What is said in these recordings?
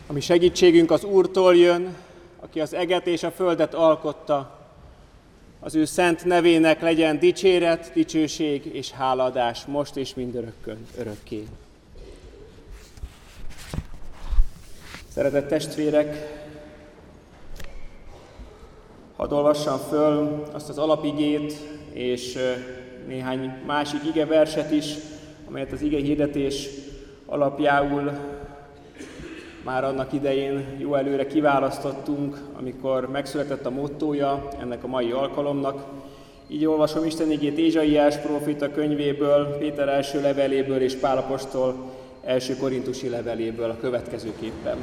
Ami segítségünk az Úrtól jön, aki az eget és a földet alkotta. Az ő szent nevének legyen dicséret, dicsőség és hálaadás most és mindörökkön, örökké. Szeretett testvérek, hadd olvassam föl azt az alapigét és néhány másik igeverset is, amelyet az igehirdetés alapjául már annak idején jó előre kiválasztottunk, amikor megszületett a mottója ennek a mai alkalomnak. Így olvasom Isten igét Ézsaiás próféta könyvéből, Péter első leveléből és Pál apostol első korintusi leveléből a következőképpen.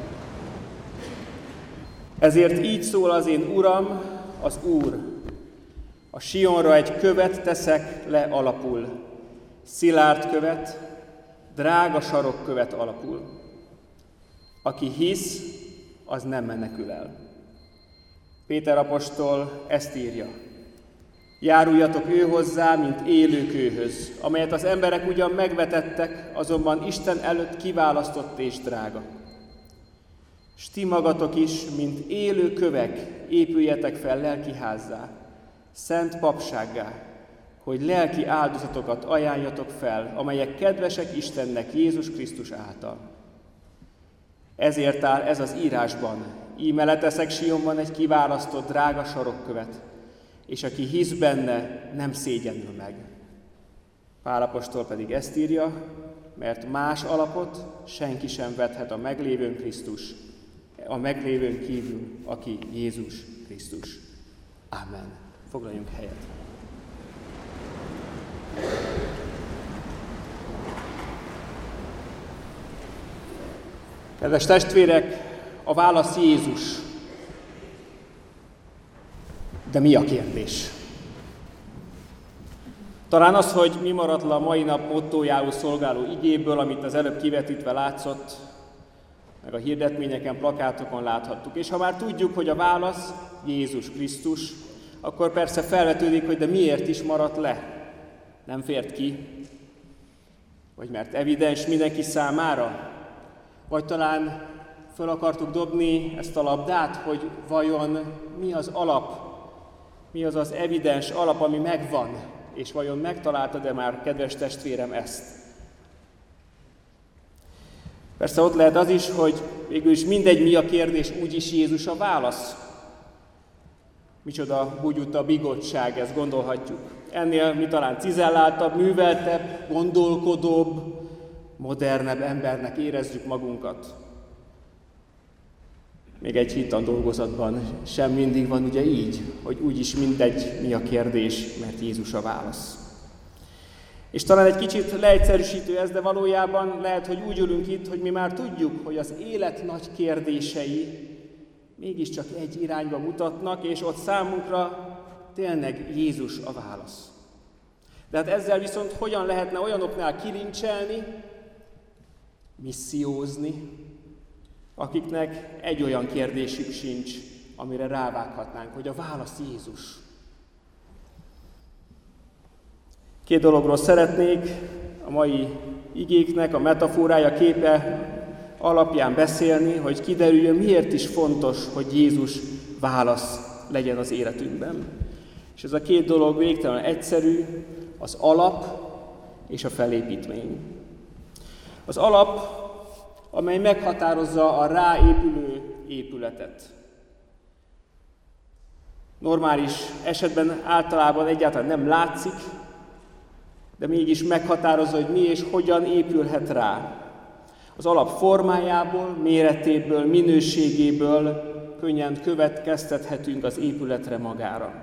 Ezért így szól az én Uram, az Úr. A Sionra egy követ teszek le alapul, szilárd követ, drága sarokkövet alapul. Aki hisz, az nem menekül el. Péter apostol ezt írja. Járuljatok ő hozzá, mint élő kőhöz, amelyet az emberek ugyan megvetettek, azonban Isten előtt kiválasztott és drága. S ti magatok is, mint élő kövek, épüljetek fel lelkiházzá, szent papsággá, hogy lelki áldozatokat ajánljatok fel, amelyek kedvesek Istennek Jézus Krisztus által. Ezért áll ez az írásban, íme leteszek Sionban egy kiválasztott drága sarokkövet, és aki hisz benne, nem szégyenül meg. Pál apostol pedig ezt írja, mert más alapot senki sem vethet a meglévőn Krisztus, a meglévőn kívül, aki Jézus Krisztus. Amen. Foglaljunk helyet. Kedves testvérek, a válasz Jézus. De mi a kérdés? Talán az, hogy mi maradt le a mai nap mottójául szolgáló igéből, amit az előbb kivetítve látszott, meg a hirdetményeken, plakátokon láthattuk. És ha már tudjuk, hogy a válasz Jézus Krisztus, akkor persze felvetődik, hogy de miért is maradt le? Nem fért ki? Vagy mert evidens mindenki számára? Vagy talán föl akartuk dobni ezt a labdát, hogy vajon mi az alap, mi az az evidens alap, ami megvan, és vajon megtaláltad-e már, kedves testvérem, ezt? Persze ott lehet az is, hogy végül is mindegy mi a kérdés, úgyis Jézus a válasz. Micsoda bugyuta bigottság, ezt gondolhatjuk. Ennél mi talán cizelláltabb, műveltebb, gondolkodóbb, modernebb embernek érezzük magunkat. Még egy hittan dolgozatban sem mindig van ugye így, hogy úgyis mindegy mi a kérdés, mert Jézus a válasz. És talán egy kicsit leegyszerűsítő ez, de valójában lehet, hogy úgy ülünk itt, hogy mi már tudjuk, hogy az élet nagy kérdései mégiscsak egy irányba mutatnak, és ott számunkra tényleg Jézus a válasz. De hát ezzel viszont hogyan lehetne olyanoknál kilincselni, missziózni, akiknek egy olyan kérdésük sincs, amire rávághatnánk, hogy a válasz Jézus. Két dologról szeretnék a mai igéknek, a metaforája, képe alapján beszélni, hogy kiderüljön, miért is fontos, hogy Jézus válasz legyen az életünkben. És ez a két dolog végtelen egyszerű, az alap és a felépítmény. Az alap, amely meghatározza a ráépülő épületet. Normális esetben általában egyáltalán nem látszik, de mégis meghatározza, hogy mi és hogyan épülhet rá. Az alap formájából, méretéből, minőségéből könnyen következtethetünk az épületre magára.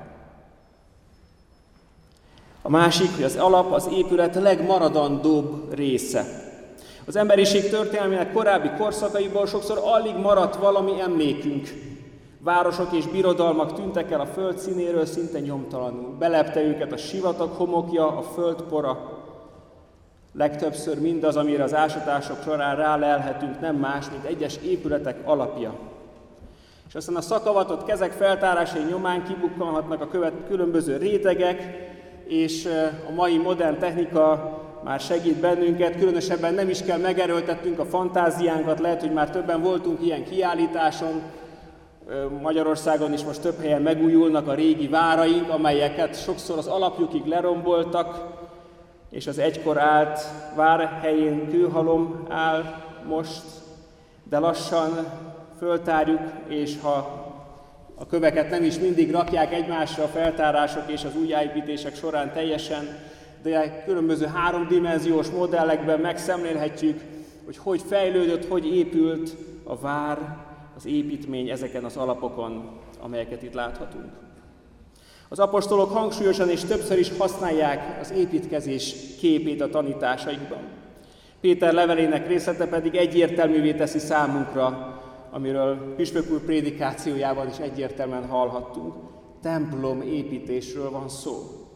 A másik, hogy az alap az épület legmaradandóbb része. Az emberiség történelmének korábbi korszakaiból sokszor alig maradt valami emlékünk. Városok és birodalmak tűntek el a föld színéről szinte nyomtalanul. Belepte őket a sivatag homokja, a föld pora. Legtöbbször mindaz, amire az ásatások során rálelhetünk, nem más, mint egyes épületek alapja. És aztán a szakavatott kezek feltárásai nyomán kibukkanhatnak a különböző rétegek, és a mai modern technika már segít bennünket, különösebben nem is kell megerőltetnünk a fantáziánkat, lehet, hogy már többen voltunk ilyen kiállításon, Magyarországon is most több helyen megújulnak a régi váraink, amelyeket sokszor az alapjukig leromboltak, és az egykor állt vár helyén kőhalom áll most, de lassan föltárjuk, és ha a köveket nem is mindig rakják egymásra a feltárások és az újjáépítések során teljesen, de különböző háromdimenziós modellekben megszemlélhetjük, hogy fejlődött, hogy épült a vár, az építmény ezeken az alapokon, amelyeket itt láthatunk. Az apostolok hangsúlyosan és többször is használják az építkezés képét a tanításaikban. Péter levelének részlete pedig egyértelművé teszi számunkra, amiről püspök úr prédikációjában is egyértelműen hallhattunk. Templom építésről van szó.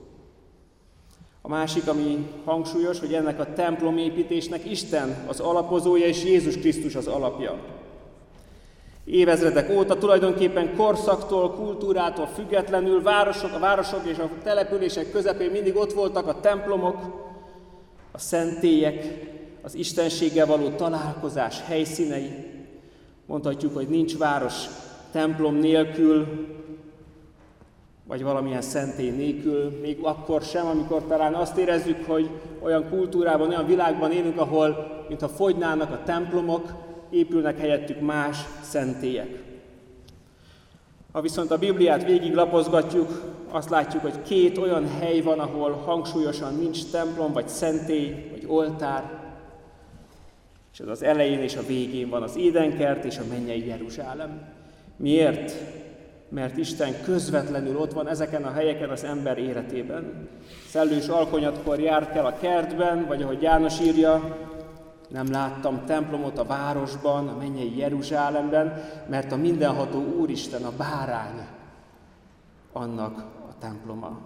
A másik, ami hangsúlyos, hogy ennek a templomépítésnek Isten az alapozója és Jézus Krisztus az alapja. Évezredek óta tulajdonképpen korszaktól, kultúrától függetlenül a városok és a települések közepén mindig ott voltak a templomok, a szentélyek, az Istenséggel való találkozás helyszínei. Mondhatjuk, hogy nincs város templom nélkül, vagy valamilyen szentély nélkül, még akkor sem, amikor talán azt érezzük, hogy olyan kultúrában, olyan világban élünk, ahol mintha fogynának a templomok, épülnek helyettük más szentélyek. Ha viszont a Bibliát végiglapozgatjuk, azt látjuk, hogy két olyan hely van, ahol hangsúlyosan nincs templom, vagy szentély, vagy oltár, és ez az elején és a végén van az Édenkert és a mennyei Jeruzsálem. Miért? Mert Isten közvetlenül ott van ezeken a helyeken az ember életében. Szellős alkonyatkor járt el a kertben, vagy ahogy János írja, nem láttam templomot a városban, a mennyei Jeruzsálemben, mert a mindenható Úristen, a bárány, annak a temploma.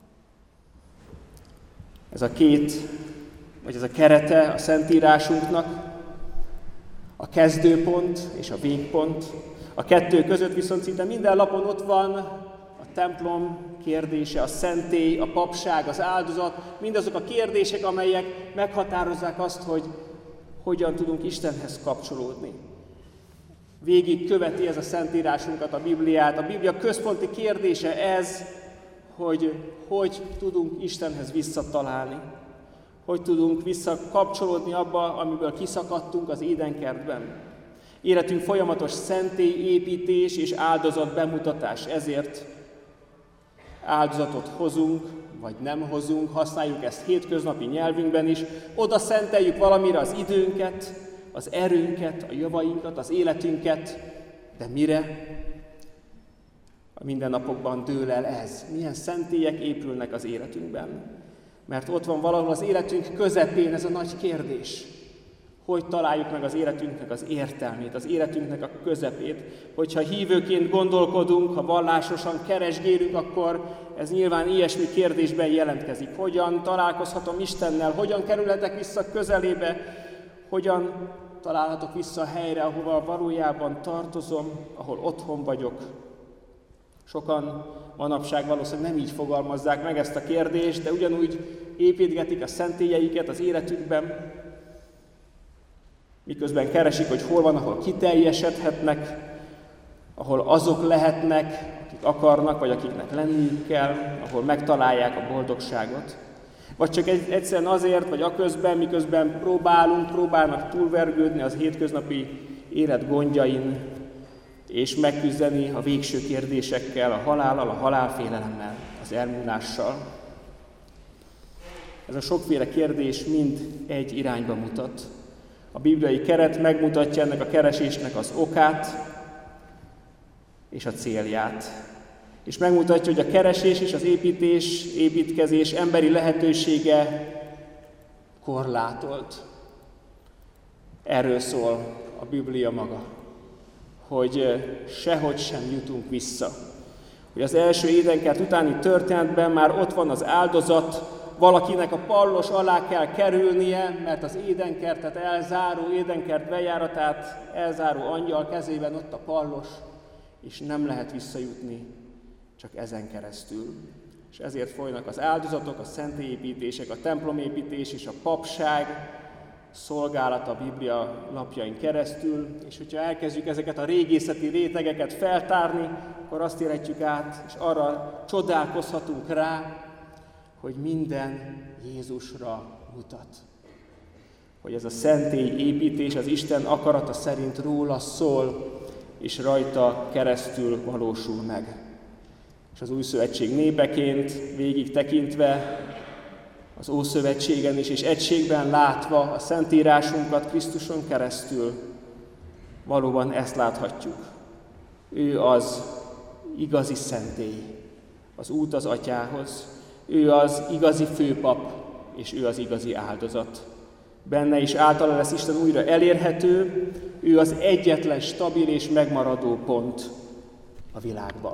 Ez a ez a kerete a Szentírásunknak, a kezdőpont és a végpont. A kettő között viszont szinte minden lapon ott van a templom kérdése, a szentély, a papság, az áldozat, mindazok a kérdések, amelyek meghatározzák azt, hogy hogyan tudunk Istenhez kapcsolódni. Végig követi ez a Szentírásunkat, a Bibliát. A Biblia központi kérdése ez, hogy tudunk Istenhez visszatalálni. Hogy tudunk visszakapcsolódni abba, amiből kiszakadtunk az Édenkertben. Életünk folyamatos szentélyépítés és áldozat bemutatás. Ezért áldozatot hozunk, vagy nem hozunk, használjuk ezt hétköznapi nyelvünkben is. Oda szenteljük valamire az időnket, az erőnket, a javainkat, az életünket. De mire? A mindennapokban dől el ez. Milyen szentélyek épülnek az életünkben? Mert ott van valahol az életünk közepén ez a nagy kérdés. Hogy találjuk meg az életünknek az értelmét, az életünknek a közepét. Hogyha hívőként gondolkodunk, ha vallásosan keresgélünk, akkor ez nyilván ilyesmi kérdésben jelentkezik. Hogyan találkozhatom Istennel, hogyan kerülhetek vissza közelébe, hogyan találhatok vissza a helyre, ahova valójában tartozom, ahol otthon vagyok. Sokan manapság valószínűleg nem így fogalmazzák meg ezt a kérdést, de ugyanúgy építgetik a szentélyeiket az életükben, miközben keresik, hogy hol van, ahol kiteljesedhetnek, ahol azok lehetnek, akik akarnak, vagy akiknek lenniük kell, ahol megtalálják a boldogságot. Vagy csak egyszerűen azért, vagy aközben, miközben próbálnak túlvergődni az hétköznapi élet gondjain, és megküzdeni a végső kérdésekkel, a halállal, a halálfélelemmel, az elmúlással. Ez a sokféle kérdés mind egy irányba mutat. A bibliai keret megmutatja ennek a keresésnek az okát és a célját. És megmutatja, hogy a keresés és az építkezés emberi lehetősége korlátolt. Erről szól a Biblia maga, hogy sehogy sem jutunk vissza. Hogy az első Édenkert utáni történetben már ott van az áldozat, valakinek a pallos alá kell kerülnie, mert az Édenkertet elzáró, Édenkert bejáratát elzáró angyal kezében ott a pallos, és nem lehet visszajutni csak ezen keresztül. És ezért folynak az áldozatok, a szentélyépítések, a templomépítés és a papság szolgálata a Biblia lapjain keresztül, és hogyha elkezdjük ezeket a régészeti rétegeket feltárni, akkor azt érhetjük át, és arra csodálkozhatunk rá, hogy minden Jézusra mutat. Hogy ez a szentélyépítés az Isten akarata szerint róla szól, és rajta keresztül valósul meg. És az új szövetség népeként végig tekintve, az Ószövetségen is, és egységben látva a Szentírásunkat Krisztuson keresztül, valóban ezt láthatjuk. Ő az igazi szentély, az út az Atyához, ő az igazi főpap, és ő az igazi áldozat. Benne is általa lesz Isten újra elérhető, ő az egyetlen stabil és megmaradó pont a világban.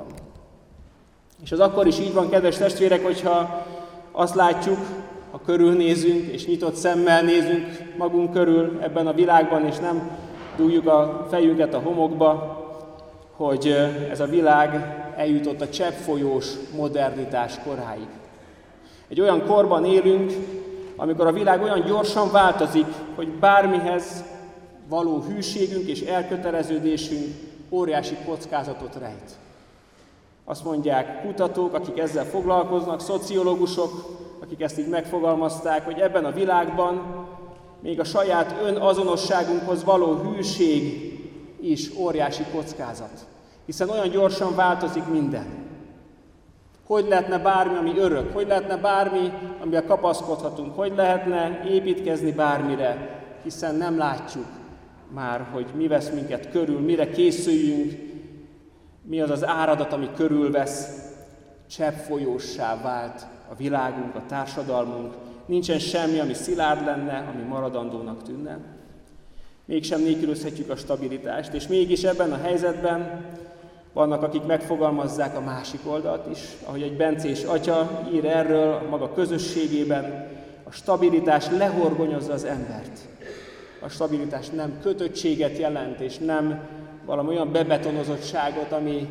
És az akkor is így van, kedves testvérek, hogyha azt látjuk, ha körülnézünk, és nyitott szemmel nézünk magunk körül ebben a világban, és nem dugjuk a fejünket a homokba, hogy ez a világ eljutott a cseppfolyós modernitás koráig. Egy olyan korban élünk, amikor a világ olyan gyorsan változik, hogy bármihez való hűségünk és elköteleződésünk óriási kockázatot rejt. Azt mondják kutatók, akik ezzel foglalkoznak, szociológusok, akik ezt így megfogalmazták, hogy ebben a világban még a saját önazonosságunkhoz való hűség is óriási kockázat. Hiszen olyan gyorsan változik minden. Hogy lehetne bármi, ami örök? Hogy lehetne bármi, amivel kapaszkodhatunk? Hogy lehetne építkezni bármire? Hiszen nem látjuk már, hogy mi vesz minket körül, mire készüljünk, mi az az áradat, ami körülvesz. Cseppfolyóssá vált a világunk, a társadalmunk. Nincsen semmi, ami szilárd lenne, ami maradandónak tűnne. Mégsem nélkülözhetjük a stabilitást, és mégis ebben a helyzetben vannak, akik megfogalmazzák a másik oldalt is, ahogy egy bencés atya ír erről a maga közösségében, a stabilitás lehorgonyozza az embert. A stabilitás nem kötöttséget jelent, és nem valami olyan bebetonozottságot,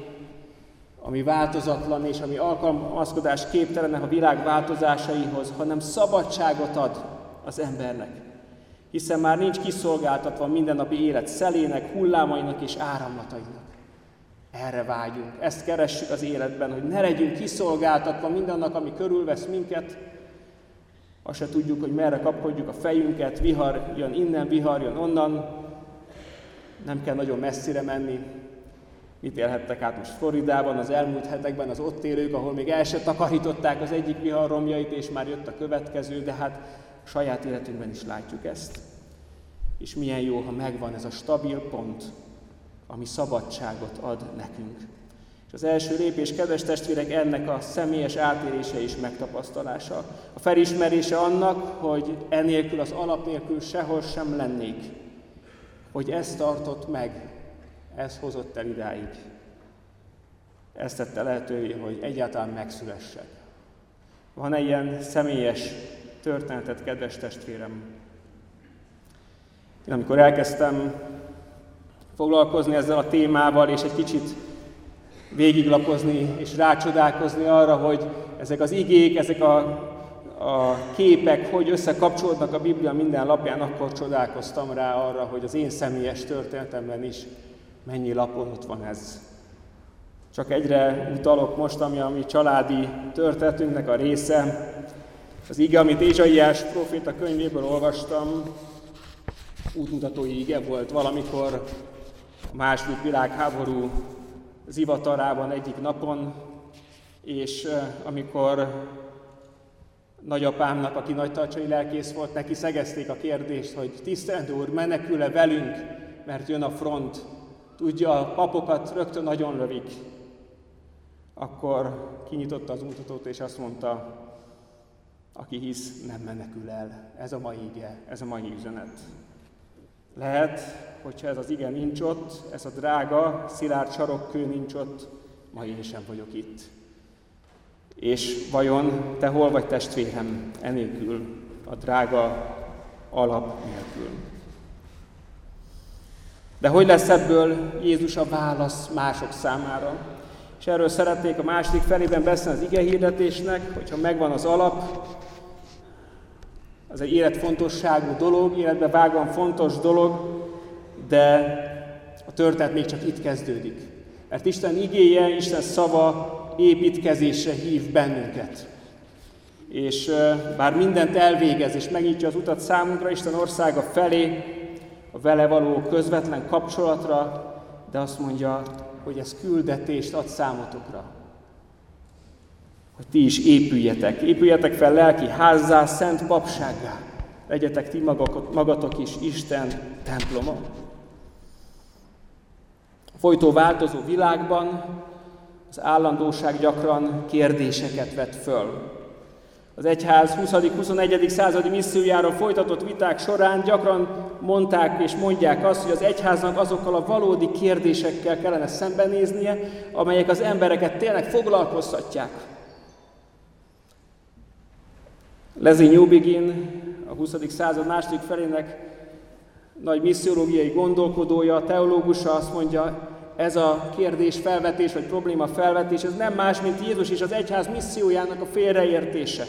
ami változatlan, és ami alkalmazkodás képtelen a világ változásaihoz, hanem szabadságot ad az embernek. Hiszen már nincs kiszolgáltatva a mindennapi élet szelének, hullámainak és áramlatainak. Erre vágyunk, ezt keressük az életben, hogy ne legyünk kiszolgáltatva mindannak, ami körülvesz minket. Azt se tudjuk, hogy merre kapkodjuk a fejünket, vihar jön innen, vihar jön onnan. Nem kell nagyon messzire menni. Mit élhettek át most Floridában az elmúlt hetekben az ott élők, ahol még el se takarították az egyik vihar romjait, és már jött a következő, de hát a saját életünkben is látjuk ezt. És milyen jó, ha megvan ez a stabil pont, ami szabadságot ad nekünk. És az első lépés, kedves testvérek, ennek a személyes átélése és megtapasztalása. A felismerése annak, hogy enélkül, az alap nélkül sehol sem lennék. Hogy ez tartott meg, ez hozott el idáig. Ez tette lehetővé, hogy egyáltalán megszülessek. Van-e ilyen személyes történetet, kedves testvérem? Én amikor elkezdtem foglalkozni ezzel a témával, és egy kicsit végiglapozni és rácsodálkozni arra, hogy ezek az igék, ezek a képek, hogy összekapcsolódnak a Biblia minden lapján, akkor csodálkoztam rá arra, hogy az én személyes történetemben is mennyi lapon ott van ez. Csak egyre utalok most, ami a mi családi történetünknek a része. Az ige, amit Ézsaiás próféta könyvéből olvastam, útmutatói ige volt valamikor a második világháború zivatarában egyik napon, és amikor nagyapámnak, aki nagytarcsai lelkész volt, neki szegezték a kérdést, hogy tisztelendő úr, menekül-e velünk, mert jön a front. Tudja, a papokat rögtön nagyon lövik. Akkor kinyitotta az útmutatót, és azt mondta, aki hisz, nem menekül el. Ez a mai ige, ez a mai üzenet. Lehet, hogyha ez az ige nincs ott, ez a drága, szilárd sarokkő nincs ott, ma én sem vagyok itt. És vajon te hol vagy, testvérem, enélkül, a drága alap nélkül? De hogy lesz ebből Jézus a válasz mások számára? És erről szeretnék a második felében beszélni az igehirdetésnek, hogyha megvan az alap, az egy életfontosságú dolog, életbe vágóan fontos dolog, de a történet még csak itt kezdődik. Mert Isten igéje, Isten szava építkezésre hív bennünket. És bár mindent elvégez és megnyitja az utat számunkra Isten országa felé, a vele való közvetlen kapcsolatra, de azt mondja, hogy ez küldetést ad számotokra. Hogy ti is épüljetek fel lelki házzá, szent papsággá. Legyetek ti magatok is Isten temploma. A folytó változó világban az állandóság gyakran kérdéseket vet föl. Az egyház 20.-21. századi missziójáról folytatott viták során gyakran mondták és mondják azt, hogy az egyháznak azokkal a valódi kérdésekkel kellene szembenéznie, amelyek az embereket tényleg foglalkoztatják. Leslie Newbigin, a 20. század második felének nagy missziológiai gondolkodója, teológusa azt mondja, ez a kérdés felvetés, vagy probléma felvetés, ez nem más, mint Jézus és az egyház missziójának a félreértése.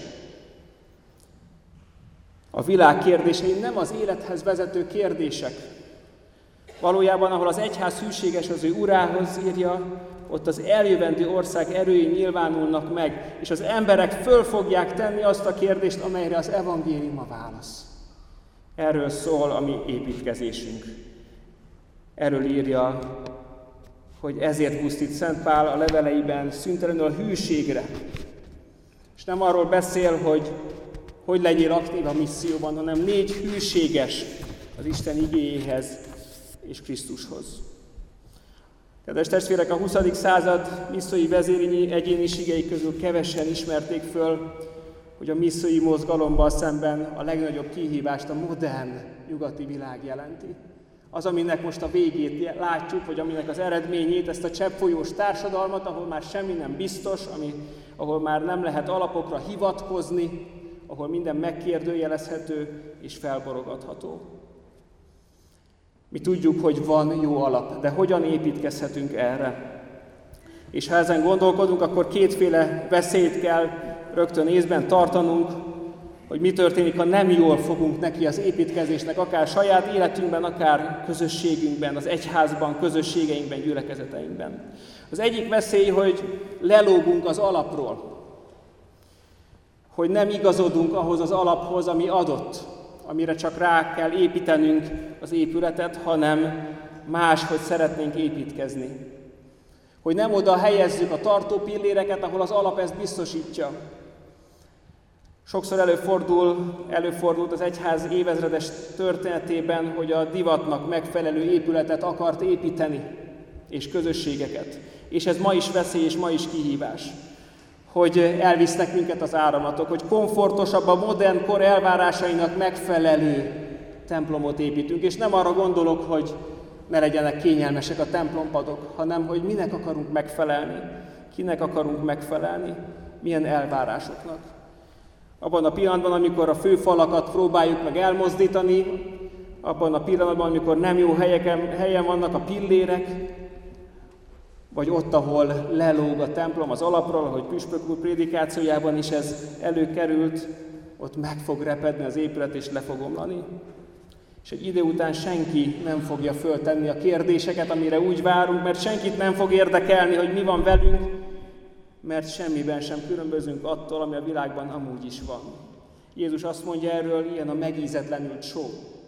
A világ kérdései nem az élethez vezető kérdések. Valójában, ahol az egyház hűséges az ő urához, írja, ott az eljövendő ország erői nyilvánulnak meg, és az emberek föl fogják tenni azt a kérdést, amelyre az evangélium a válasz. Erről szól a mi építkezésünk. Erről írja, hogy ezért pusztít Szent Pál a leveleiben szüntelenül a hűségre. És nem arról beszél, hogy legyél aktív a misszióban, hanem légy hűséges az Isten igéjéhez és Krisztushoz. Kedves testvérek, a 20. század missziói vezéri egyéniségei közül kevesen ismerték föl, hogy a missziói mozgalomban szemben a legnagyobb kihívást a modern nyugati világ jelenti. Az, aminek most a végét látjuk, vagy aminek az eredményét, ezt a cseppfolyós társadalmat, ahol már semmi nem biztos, ahol már nem lehet alapokra hivatkozni, ahol minden megkérdőjelezhető és felborogatható. Mi tudjuk, hogy van jó alap, de hogyan építkezhetünk erre? És ha ezen gondolkodunk, akkor kétféle veszélyt kell rögtön észben tartanunk, hogy mi történik, ha nem jól fogunk neki az építkezésnek, akár saját életünkben, akár közösségünkben, az egyházban, közösségeinkben, gyülekezeteinkben. Az egyik veszély, hogy lelógunk az alapról, hogy nem igazodunk ahhoz az alaphoz, ami adott, amire csak rá kell építenünk az épületet, hanem máshogy szeretnénk építkezni. Hogy nem oda helyezzük a tartópilléreket, ahol az alap ezt biztosítja. Sokszor előfordult az egyház évezredes történetében, hogy a divatnak megfelelő épületet akart építeni, és közösségeket. És ez ma is veszély, és ma is kihívás. Hogy elvisznek minket az áramlatok, hogy komfortosabb, a modern kor elvárásainak megfelelő templomot építünk. És nem arra gondolok, hogy ne legyenek kényelmesek a templompadok, hanem hogy minek akarunk megfelelni, kinek akarunk megfelelni, milyen elvárásoknak. Abban a pillanatban, amikor a főfalakat próbáljuk meg elmozdítani, abban a pillanatban, amikor nem jó helyen vannak a pillérek, vagy ott, ahol lelóg a templom az alapról, ahogy püspök úr prédikációjában is ez előkerült, ott meg fog repedni az épület és le fog omlani. És egy idő után senki nem fogja föltenni a kérdéseket, amire úgy várunk, mert senkit nem fog érdekelni, hogy mi van velünk, mert semmiben sem különbözünk attól, ami a világban amúgy is van. Jézus azt mondja erről, ilyen a megízetlenült só,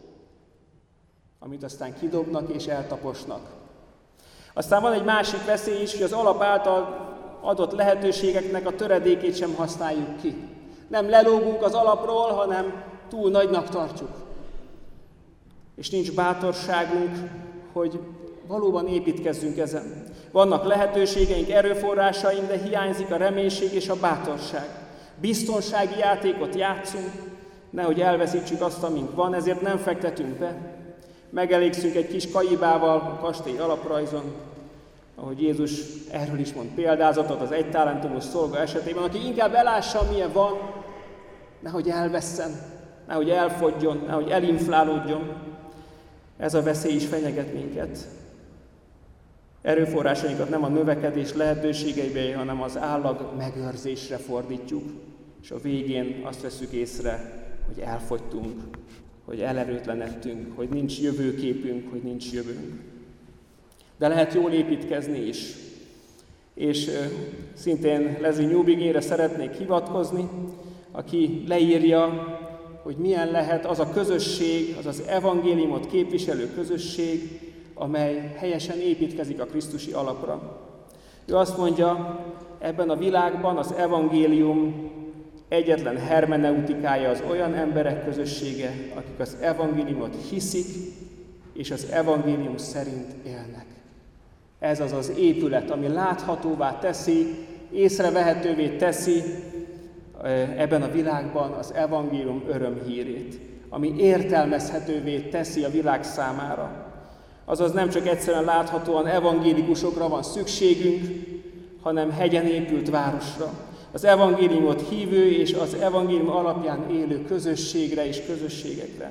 amit aztán kidobnak és eltaposnak. Aztán van egy másik veszély is, hogy az alap által adott lehetőségeknek a töredékét sem használjuk ki. Nem lelógunk az alapról, hanem túl nagynak tartjuk. És nincs bátorságunk, hogy valóban építkezzünk ezen. Vannak lehetőségeink, erőforrásaink, de hiányzik a reménység és a bátorság. Biztonsági játékot játszunk, nehogy elveszítsük azt, amink van, ezért nem fektetünk be. Megelégszünk egy kis kaibával a kastély alaprajzon, ahogy Jézus erről is mond példázatot az egy talentumos szolga esetében, aki inkább elássa, milyen van, nehogy elvesszen, nehogy elfogjon, nehogy elinflálódjon. Ez a veszély is fenyeget minket. erőforrásainkat nem a növekedés lehetőségeibe, hanem az állag megőrzésre fordítjuk, és a végén azt veszük észre, hogy elfogytunk, hogy elerőtlenedtünk, hogy nincs jövőképünk, hogy nincs jövőnk. De lehet jól építkezni is. És szintén Leslie Newbigére szeretnék hivatkozni, aki leírja, hogy milyen lehet az a közösség, az az evangéliumot képviselő közösség, amely helyesen építkezik a krisztusi alapra. Ő azt mondja, ebben a világban az evangélium egyetlen hermeneutikája az olyan emberek közössége, akik az evangéliumot hiszik, és az evangélium szerint élnek. Ez az az épület, ami láthatóvá teszi, észrevehetővé teszi ebben a világban az evangélium örömhírét, ami értelmezhetővé teszi a világ számára. Azaz nem csak egyszerűen láthatóan evangélikusokra van szükségünk, hanem hegyen épült városra. Az evangéliumot hívő és az evangélium alapján élő közösségre és közösségekre.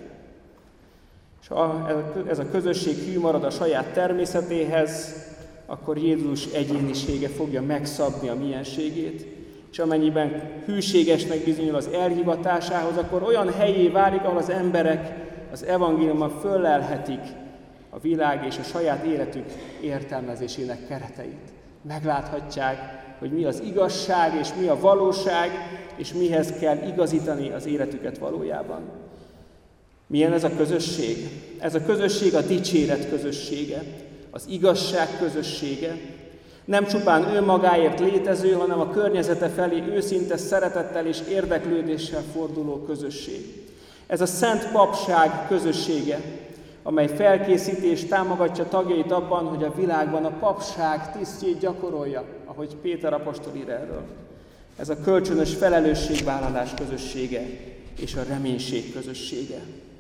És ha ez a közösség hű marad a saját természetéhez, akkor Jézus egyénisége fogja megszabni a mienségét, és amennyiben hűségesnek bizonyul az elhivatásához, akkor olyan helyé válik, ahol az emberek az evangéliummal föllelhetik a világ és a saját életük értelmezésének kereteit. Megláthatják, hogy mi az igazság és mi a valóság, és mihez kell igazítani az életüket valójában. Milyen ez a közösség? Ez a közösség a dicséret közössége, az igazság közössége. Nem csupán önmagáért létező, hanem a környezete felé őszinte szeretettel és érdeklődéssel forduló közösség. Ez a Szent Papság közössége, amely felkészíti és támogatja tagjait abban, hogy a világban a papság tisztjét gyakorolja, ahogy Péter apostol ír erről. Ez a kölcsönös felelősségvállalás közössége és a reménység közössége.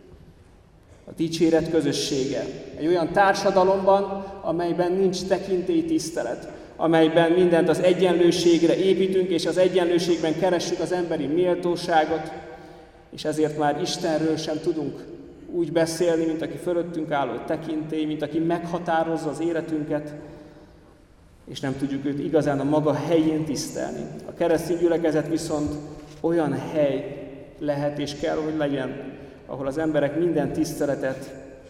A dicséret közössége. Egy olyan társadalomban, amelyben nincs tekintélytisztelet, amelyben mindent az egyenlőségre építünk, és az egyenlőségben keressük az emberi méltóságot, és ezért már Istenről sem tudunk úgy beszélni, mint aki fölöttünk álló tekintély, mint aki meghatározza az életünket, és nem tudjuk őt igazán a maga helyén tisztelni. A keresztény gyülekezet viszont olyan hely lehet és kell, hogy legyen, ahol az emberek minden tiszteletet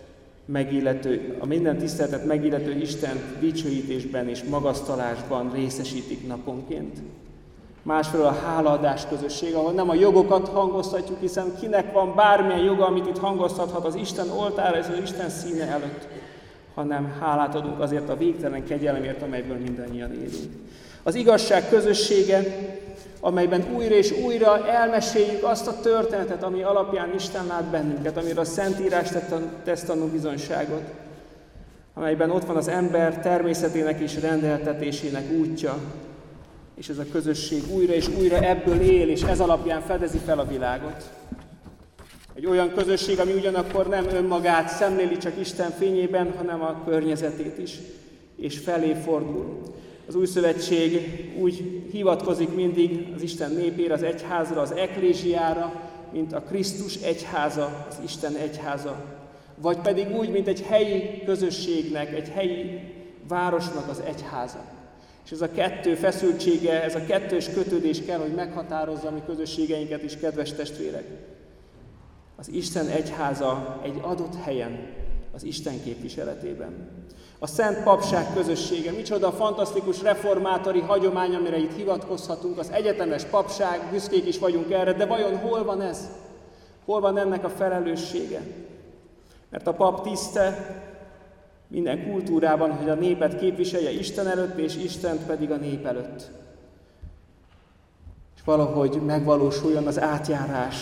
megillető Istent dicsőítésben és magasztalásban részesítik naponként. Másfelől a hálaadás közösség, ahol nem a jogokat hangoztatjuk, hiszen kinek van bármilyen joga, amit itt hangoztathat az Isten oltára és az Isten színe előtt, hanem hálát adunk azért a végtelen kegyelemért, amelyből mindannyian élünk. Az igazság közössége, amelyben újra és újra elmeséljük azt a történetet, ami alapján Isten lát bennünket, amiről a Szentírás tesz tanúbizonyságot, amelyben ott van az ember természetének és rendeltetésének útja, és ez a közösség újra és újra ebből él, és ez alapján fedezi fel a világot. Egy olyan közösség, ami ugyanakkor nem önmagát szemléli csak Isten fényében, hanem a környezetét is, és felé fordul. Az Új Szövetség úgy hivatkozik mindig az Isten népére, az egyházra, az eklésiára, mint a Krisztus egyháza, az Isten egyháza. Vagy pedig úgy, mint egy helyi közösségnek, egy helyi városnak az egyháza. És ez a kettő feszültsége, ez a kettős kötődés kell, hogy meghatározza a mi közösségeinket is, kedves testvérek. Az Isten egyháza egy adott helyen, az Isten képviseletében. A Szent Papság közössége, micsoda fantasztikus reformátori hagyomány, amire itt hivatkozhatunk, az egyetemes papság, büszkék is vagyunk erre, de vajon hol van ez? Hol van ennek a felelőssége? Mert a pap tiszte minden kultúrában, hogy a népet képviselje Isten előtt, és Istent pedig a nép előtt. És valahogy megvalósuljon az átjárás.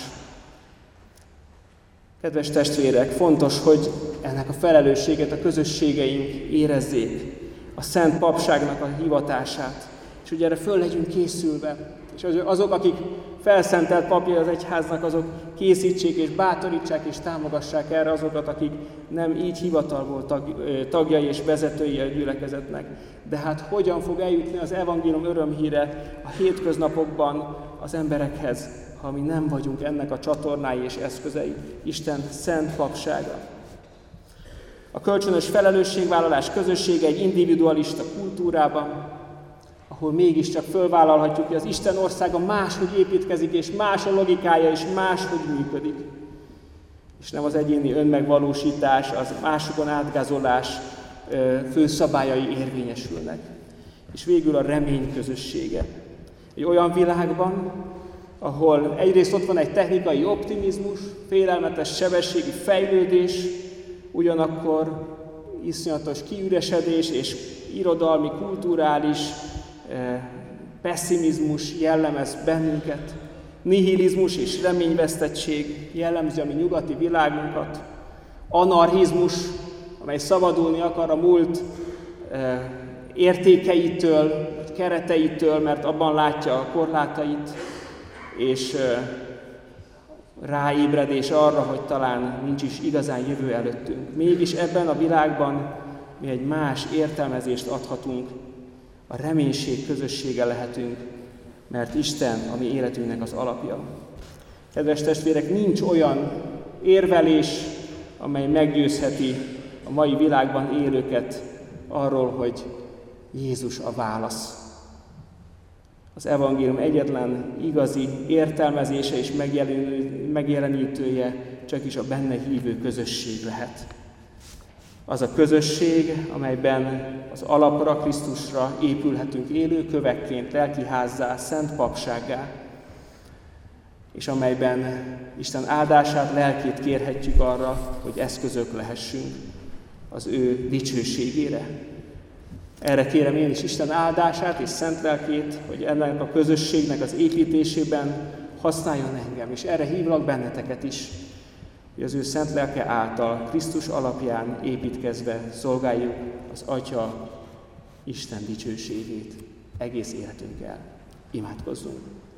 Kedves testvérek, fontos, hogy ennek a felelősséget a közösségeink érezzék, a Szent Papságnak a hivatását, és hogy erre föl legyünk készülve. És azok, akik felszentelt papjai az egyháznak, azok készítsék és bátorítsák és támogassák erre azokat, akik nem így hivatalból tagjai és vezetői a gyülekezetnek. De hát hogyan fog eljutni az evangélium örömhíre a hétköznapokban az emberekhez, ha mi nem vagyunk ennek a csatornái és eszközei, Isten szent papsága. A kölcsönös felelősségvállalás közössége egy individualista kultúrában, ahol mégiscsak fölvállalhatjuk, hogy az Isten országa máshogy építkezik, és más a logikája, és máshogy működik. És nem az egyéni önmegvalósítás, az másokon átgázolás fő szabályai érvényesülnek. És végül a remény közössége. Egy olyan világban, ahol egyrészt ott van egy technikai optimizmus, félelmetes sebességű fejlődés, ugyanakkor iszonyatos kiüresedés és irodalmi, kulturális pesszimizmus jellemez bennünket, nihilizmus és reményvesztettség jellemzi a mi nyugati világunkat, anarchizmus, amely szabadulni akar a múlt értékeitől, kereteitől, mert abban látja a korlátait, és ráébredés arra, hogy talán nincs is igazán jövő előttünk. Mégis ebben a világban mi egy más értelmezést adhatunk, a reménység közössége lehetünk, mert Isten a mi életünknek az alapja. Kedves testvérek, nincs olyan érvelés, amely meggyőzheti a mai világban élőket arról, hogy Jézus a válasz. Az evangélium egyetlen igazi értelmezése és megjelenítője csak is a benne hívő közösség lehet. Az a közösség, amelyben az alapra, Krisztusra épülhetünk élő kövekként, lelkiházzá, szent papsággá, és amelyben Isten áldását, lelkét kérhetjük arra, hogy eszközök lehessünk az ő dicsőségére. Erre kérem én is Isten áldását és szent lelkét, hogy ennek a közösségnek az építésében használjon engem, és erre hívlak benneteket is, hogy az ő szent lelke által Krisztus alapján építkezve szolgáljuk az Atya Isten dicsőségét egész életünkkel. Imádkozzunk!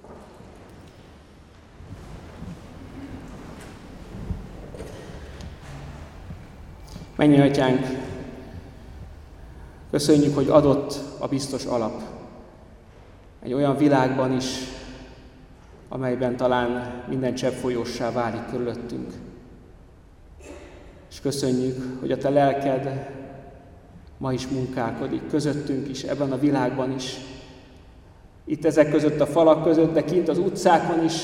Mennyei Atyánk, köszönjük, hogy adott a biztos alap. Egy olyan világban is, amelyben talán minden csepp folyóssá válik körülöttünk. És köszönjük, hogy a Te lelked ma is munkálkodik, közöttünk is, ebben a világban is. Itt ezek között a falak között, de kint az utcákon is.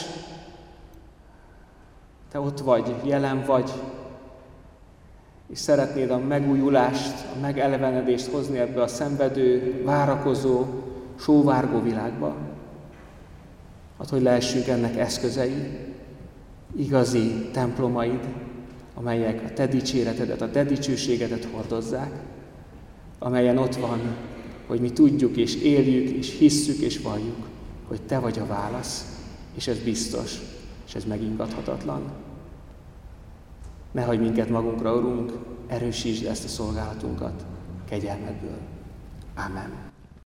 Te ott vagy, jelen vagy, és szeretnéd a megújulást, a megelevenedést hozni ebbe a szenvedő, várakozó, sóvárgó világba. Add, hogy lehessünk ennek eszközei, igazi templomaid, amelyek a Te dicséretedet, a Te dicsőségedet hordozzák, amelyen ott van, hogy mi tudjuk és éljük és hisszük és valljuk, hogy Te vagy a válasz, és ez biztos, és ez megingathatatlan. Ne hagyj minket magunkra, Urunk, erősítsd ezt a szolgálatunkat kegyelmedből. Ámen.